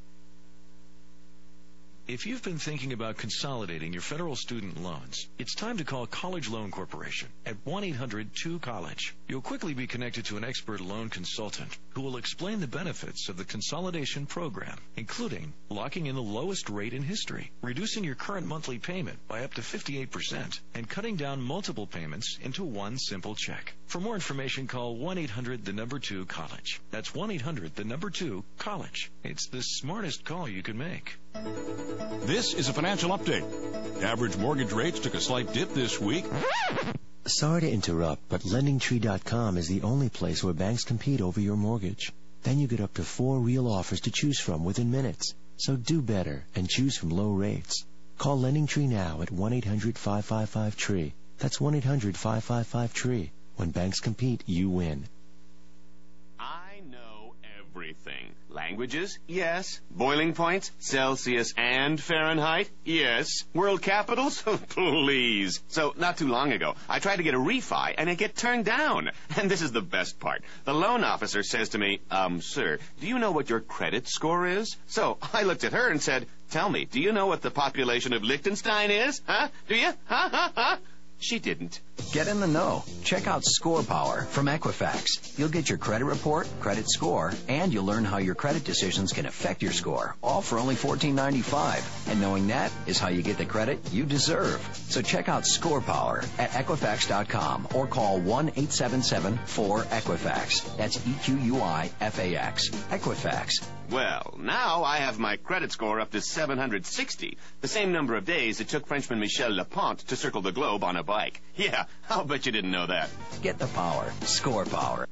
If you've been thinking about consolidating your federal student loans, it's time to call College Loan Corporation at one eight hundred two college. You'll quickly be connected to an expert loan consultant who will explain the benefits of the consolidation program, including locking in the lowest rate in history, reducing your current monthly payment by up to fifty-eight percent, and cutting down multiple payments into one simple check. For more information, call one eight hundred the number two college. That's one eight hundred the number two college. It's the smartest call you can make. This is a financial update. Average mortgage rates took a slight dip this week. Sorry to interrupt, but Lending Tree dot com is the only place where banks compete over your mortgage. Then you get up to four real offers to choose from within minutes. So do better and choose from low rates. Call Lending Tree now at one eight hundred five five five tree. That's one eight hundred five five five tree. When banks compete, you win. I know everything. Languages? Yes. Boiling points? Celsius and Fahrenheit? Yes. World capitals? Please. So, not too long ago, I tried to get a refi, and it get turned down. And this is the best part. The loan officer says to me, um, sir, do you know what your credit score is? So, I looked at her and said, tell me, do you know what the population of Liechtenstein is? Huh? Do you? Huh? Huh? Huh? She didn't. Get in the know. Check out Score Power from Equifax. You'll get your credit report, credit score, and you'll learn how your credit decisions can affect your score, all for only fourteen ninety-five. And knowing that is how you get the credit you deserve. So check out Score Power at Equifax dot com or call one eight seven seven four Equifax. That's E Q U I F A X. Equifax. Well, now I have my credit score up to seven hundred sixty, the same number of days it took Frenchman Michel Lepont to circle the globe on a bike. Yeah, I'll bet you didn't know that. Get the power. Score Power.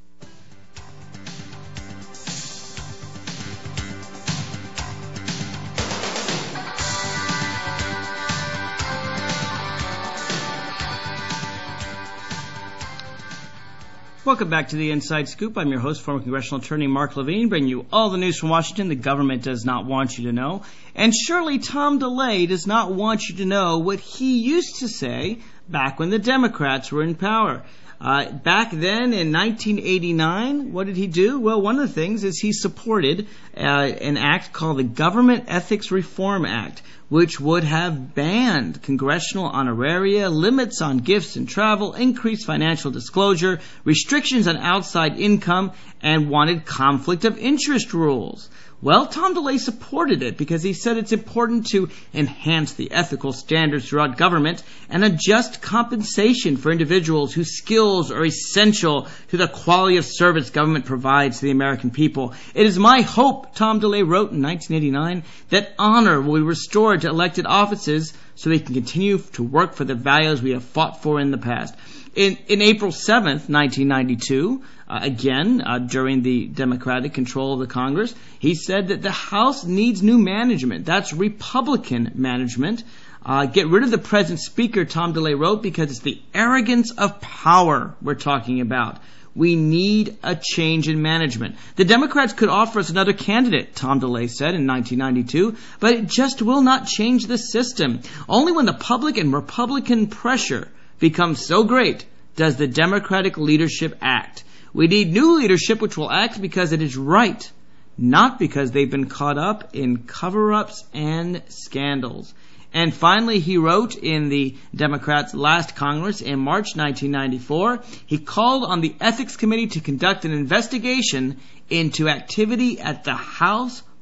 Welcome back to the Inside Scoop. I'm your host, former congressional attorney Mark Levine, bringing you all the news from Washington the government does not want you to know. And surely Tom DeLay does not want you to know what he used to say back when the Democrats were in power. Uh, back then in nineteen eighty-nine, what did he do? Well, one of the things is he supported uh, an act called the Government Ethics Reform Act, which would have banned congressional honoraria, limits on gifts and travel, increased financial disclosure, restrictions on outside income, and wanted conflict of interest rules. Well, Tom DeLay supported it because he said it's important to enhance the ethical standards throughout government and adjust compensation for individuals whose skills are essential to the quality of service government provides to the American people. It is my hope, Tom DeLay wrote in nineteen eighty-nine, that honor will be restored to elected offices so they can continue to work for the values we have fought for in the past. In, in April seventh, nineteen ninety-two, uh, again, uh, during the Democratic control of the Congress, he said that the House needs new management. That's Republican management. Uh, get rid of the present Speaker, Tom DeLay wrote, because it's the arrogance of power we're talking about. We need a change in management. The Democrats could offer us another candidate, Tom DeLay said in nineteen ninety-two, but it just will not change the system. Only when the public and Republican pressure becomes so great does the Democratic leadership act. We need new leadership which will act because it is right, not because they've been caught up in cover-ups and scandals. And finally, he wrote in the Democrats' last Congress in March nineteen ninety-four, he called on the Ethics Committee to conduct an investigation into activity at the House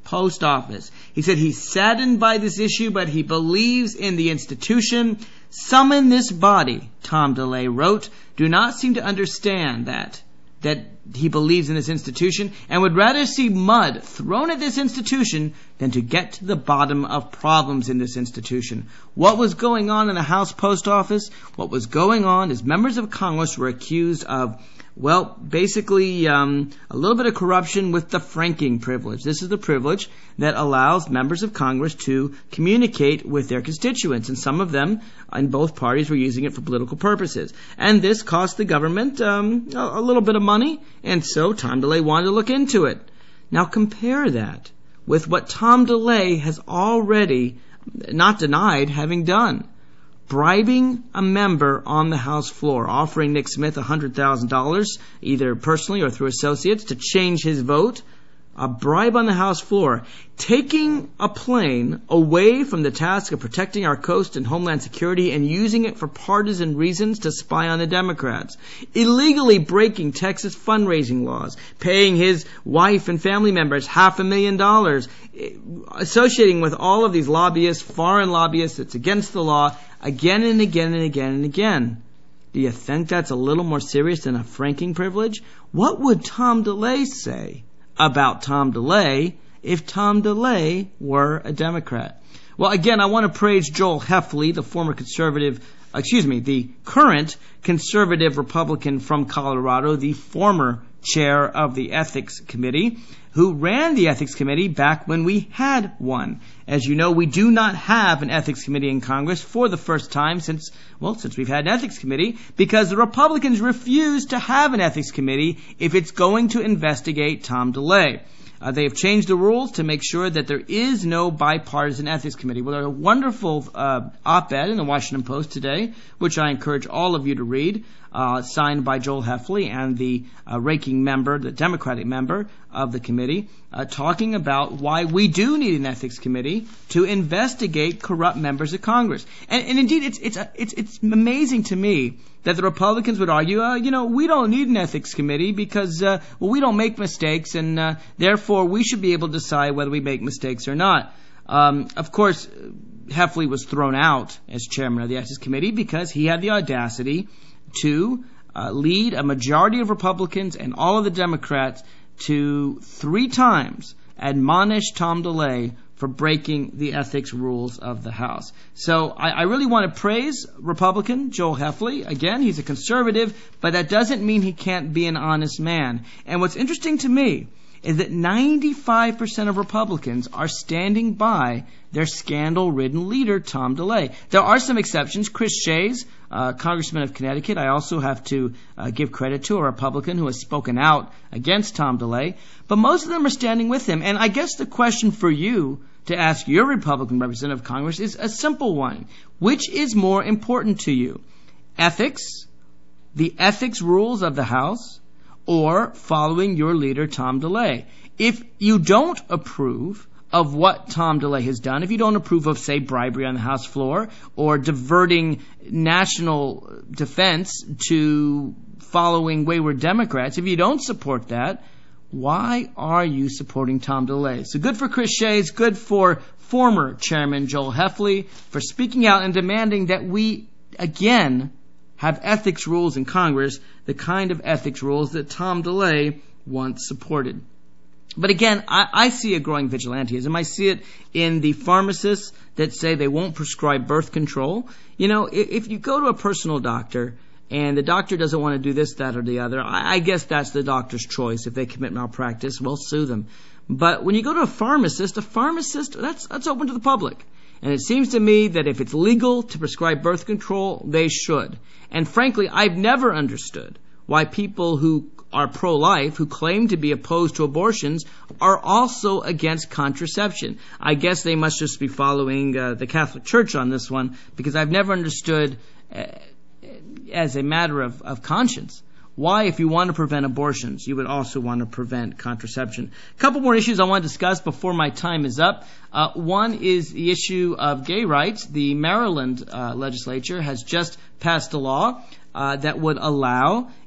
post office. He said he's saddened by this issue, but he believes in the institution. Some in this body, Tom DeLay wrote, do not seem to understand that, that he believes in this institution and would rather see mud thrown at this institution than to get to the bottom of problems in this institution. What was going on in the House Post Office? What was going on is members of Congress were accused of, well, basically um, a little bit of corruption with the franking privilege. This is the privilege that allows members of Congress to communicate with their constituents, and some of them in both parties were using it for political purposes. And this cost the government um, a, a little bit of money, and so Tom DeLay wanted to look into it. Now compare that with what Tom DeLay has already not denied having done. Bribing a member on the House floor, offering Nick Smith one hundred thousand dollars, either personally or through associates, to change his vote. A bribe on the House floor. Taking a plane away from the task of protecting our coast and homeland security and using it for partisan reasons to spy on the Democrats. Illegally breaking Texas fundraising laws. Paying his wife and family members half a million dollars. Associating with all of these lobbyists, foreign lobbyists, it's against the law. Again and again and again and again. Do you think that's a little more serious than a franking privilege? What would Tom DeLay say about Tom DeLay if Tom DeLay were a Democrat? Well, again, I want to praise Joel Heffley, the former conservative, excuse me, the current conservative Republican from Colorado, the former chair of the Ethics Committee, who ran the Ethics Committee back when we had one. As you know, we do not have an Ethics Committee in Congress for the first time since, well, since we've had an Ethics Committee, because the Republicans refuse to have an Ethics Committee if it's going to investigate Tom DeLay. Uh, they have changed the rules to make sure that there is no bipartisan ethics committee. Well, there's a wonderful uh, op-ed in the Washington Post today, which I encourage all of you to read, uh, signed by Joel Heffley and the uh, ranking member, the Democratic member of the committee, uh, talking about why we do need an ethics committee to investigate corrupt members of Congress. And, and indeed, it's it's it's it's amazing to me that the Republicans would argue, uh, you know, we don't need an ethics committee because, uh, well, we don't make mistakes, and uh, therefore we should be able to decide whether we make mistakes or not. Um, of course, Heffley was thrown out as chairman of the Ethics Committee because he had the audacity to uh, lead a majority of Republicans and all of the Democrats to three times admonish Tom DeLay for breaking the ethics rules of the House. So I, I really want to praise Republican Joel Heffley. Again, he's a conservative, but that doesn't mean he can't be an honest man. And what's interesting to me is that ninety-five percent of Republicans are standing by their scandal-ridden leader, Tom DeLay. There are some exceptions. Chris Shays, uh, Congressman of Connecticut, I also have to uh, give credit to, a Republican who has spoken out against Tom DeLay. But most of them are standing with him. And I guess the question for you to ask your Republican representative of Congress is a simple one. Which is more important to you? Ethics, the ethics rules of the House, or following your leader, Tom DeLay? If you don't approve of what Tom DeLay has done, if you don't approve of, say, bribery on the House floor or diverting national defense to following wayward Democrats, if you don't support that, why are you supporting Tom DeLay? So good for Chris Shays, good for former Chairman Joel Heffley for speaking out and demanding that we, again, have ethics rules in Congress, the kind of ethics rules that Tom DeLay once supported. But again, I, I see a growing vigilantism. I see it in the pharmacists that say they won't prescribe birth control. You know, if, if you go to a personal doctor and the doctor doesn't want to do this, that, or the other, I, I guess that's the doctor's choice. If they commit malpractice, we'll sue them. But when you go to a pharmacist, a pharmacist, that's, that's open to the public. And it seems to me that if it's legal to prescribe birth control, they should. And frankly, I've never understood why people who are pro-life, who claim to be opposed to abortions, are also against contraception. I guess they must just be following uh, the Catholic Church on this one, because I've never understood, uh, as a matter of, of conscience, why, if you want to prevent abortions, you would also want to prevent contraception. A couple more issues I want to discuss before my time is up. Uh, one is the issue of gay rights. The Maryland uh, legislature has just passed a law uh, that would allow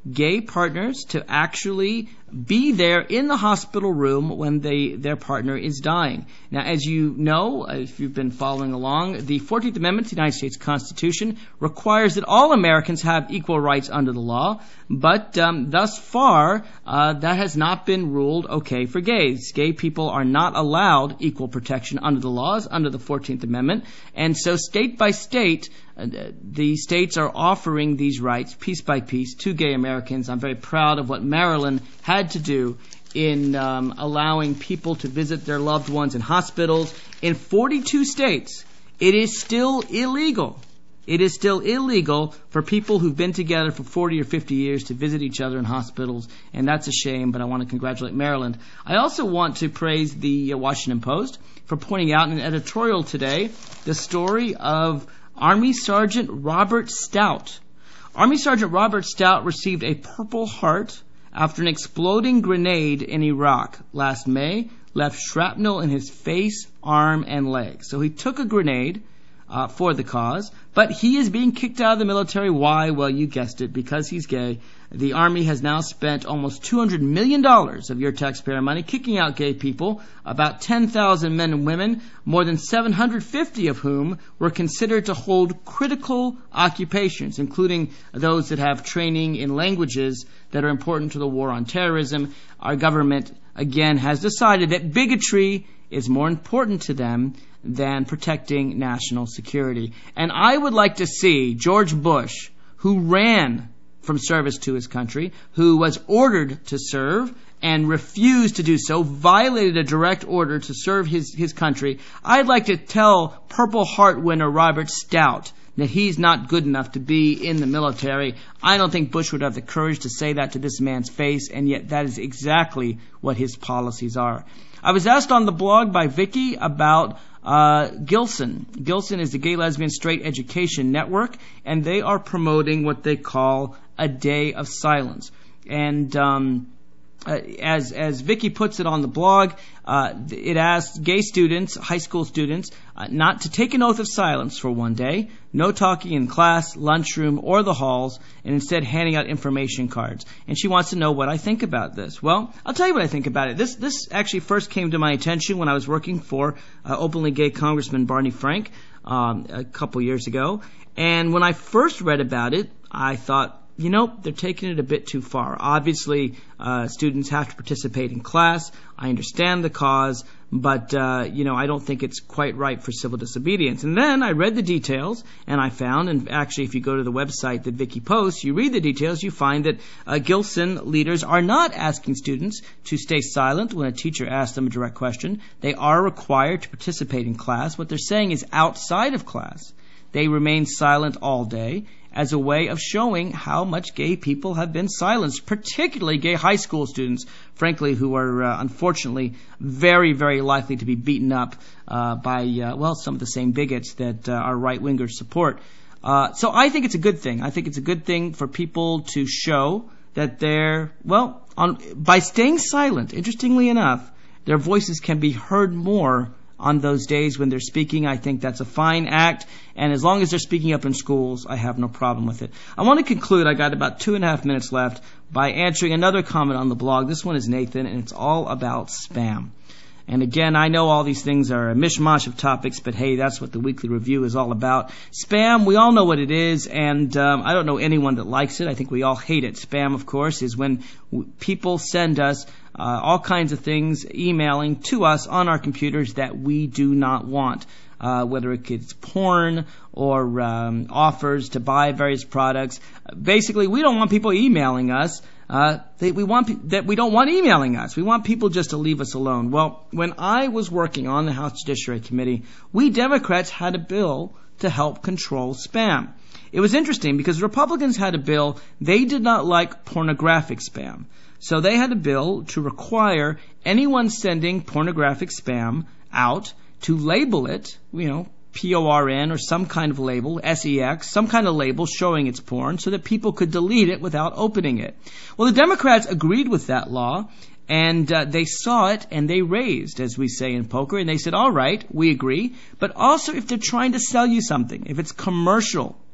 gay partners to actually be there in the hospital room when they their partner is dying. Now, as you know, if you've been following along, the fourteenth Amendment to the United States Constitution requires that all Americans have equal rights under the law, but um, thus far, uh, that has not been ruled okay for gays. Gay people are not allowed equal protection under the laws, under the fourteenth Amendment, and so state by state, uh, the states are offering these rights piece by piece to gay Americans. I'm very proud of what Maryland had to do in um, allowing people to visit their loved ones in hospitals. In forty-two states, it is still illegal. It is still illegal for people who've been together for forty or fifty years to visit each other in hospitals, and that's a shame, but I want to congratulate Maryland. I also want to praise the uh, Washington Post for pointing out in an editorial today the story of Army Sergeant Robert Stout. Army Sergeant Robert Stout received a Purple Heart after an exploding grenade in Iraq last May left shrapnel in his face, arm, and leg. So he took a grenade uh, for the cause, but he is being kicked out of the military. Why? Well, you guessed it, because he's gay. The Army has now spent almost two hundred million dollars of your taxpayer money kicking out gay people, about ten thousand men and women, more than seven hundred fifty of whom were considered to hold critical occupations, including those that have training in languages that are important to the war on terrorism. Our government, again, has decided that bigotry is more important to them than protecting national security. And I would like to see George Bush, who ran from service to his country, who was ordered to serve and refused to do so, violated a direct order to serve his, his country. I'd like to tell Purple Heart winner Robert Stout that he's not good enough to be in the military. I don't think Bush would have the courage to say that to this man's face, and yet that is exactly what his policies are. I was asked on the blog by Vicky about uh, Gilson. Gilson is the Gay, Lesbian, Straight Education Network, and they are promoting what they call a day of silence. And um, uh, as as Vicky puts it on the blog, uh, it asks gay students, high school students, uh, not to take an oath of silence for one day, no talking in class, lunchroom, or the halls, and instead handing out information cards. And she wants to know what I think about this. Well, I'll tell you what I think about it. This this actually first came to my attention when I was working for uh, openly gay Congressman Barney Frank um, a couple years ago. And when I first read about it, I thought, you know, they're taking it a bit too far. Obviously, uh, students have to participate in class. I understand the cause, but, uh, you know, I don't think it's quite right for civil disobedience. And then I read the details, and I found, and actually if you go to the website that Vicky posts, you read the details, you find that uh, Gilson leaders are not asking students to stay silent when a teacher asks them a direct question. They are required to participate in class. What they're saying is outside of class, they remain silent all day, as a way of showing how much gay people have been silenced, particularly gay high school students, frankly, who are uh, unfortunately very, very likely to be beaten up uh, by, uh, well, some of the same bigots that uh, our right-wingers support. Uh, so I think it's a good thing. I think it's a good thing for people to show that they're, well, on, by staying silent, interestingly enough, their voices can be heard more on those days when they're speaking. I think that's a fine act, and as long as they're speaking up in schools, I have no problem with it. I want to conclude, I got about two and a half minutes left, by answering another comment on the blog. This one is Nathan, and it's all about spam. And again, I know all these things are a mishmash of topics, but hey, that's what the weekly review is all about. Spam, we all know what it is, and um, I don't know anyone that likes it. I think we all hate it. Spam, of course, is when w- people send us uh, all kinds of things, emailing to us on our computers that we do not want. Uh, whether it's porn or um, offers to buy various products. Basically, we don't want people emailing us. Uh, they, we want pe- that we don't want emailing us. We want people just to leave us alone. Well, when I was working on the House Judiciary Committee, we Democrats had a bill to help control spam. It was interesting because Republicans had a bill. They did not like pornographic spam. So they had a bill to require anyone sending pornographic spam out to label it, you know, P O R N or some kind of label, S E X, some kind of label showing it's porn so that people could delete it without opening it. Well, the Democrats agreed with that law, and uh, they saw it and they raised, as we say in poker, and they said, all right, we agree, but also if they're trying to sell you something, if it's commercial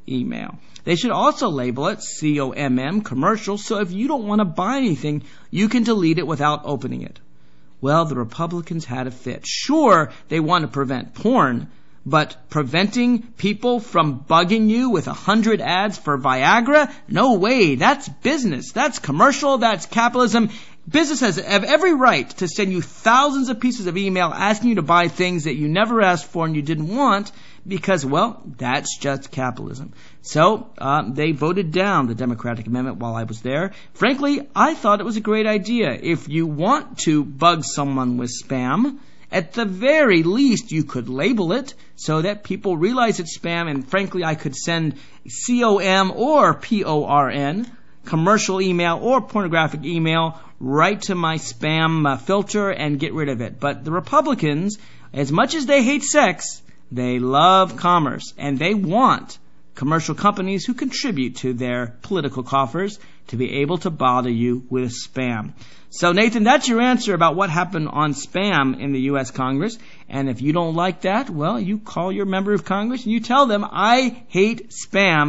email. They should also label it C O M M, commercial, so if you don't want to buy anything, you can delete it without opening it. Well, the Republicans had a fit. Sure, they want to prevent porn, but preventing people from bugging you with a hundred ads for Viagra? No way. That's business. That's commercial. That's capitalism. Business has every right to send you thousands of pieces of email asking you to buy things that you never asked for and you didn't want because, well, that's just capitalism. So uh, they voted down the Democratic amendment while I was there. Frankly, I thought it was a great idea. If you want to bug someone with spam, at the very least, you could label it so that people realize it's spam, and frankly, I could send C O M or P O R N, commercial email or pornographic email, right to my spam uh, filter and get rid of it. But the Republicans, as much as they hate sex, they love commerce, and they want commercial companies who contribute to their political coffers to be able to bother you with spam. So, Nathan, that's your answer about what happened on spam in the U S Congress. And if you don't like that, well, you call your member of Congress and you tell them, I hate spam.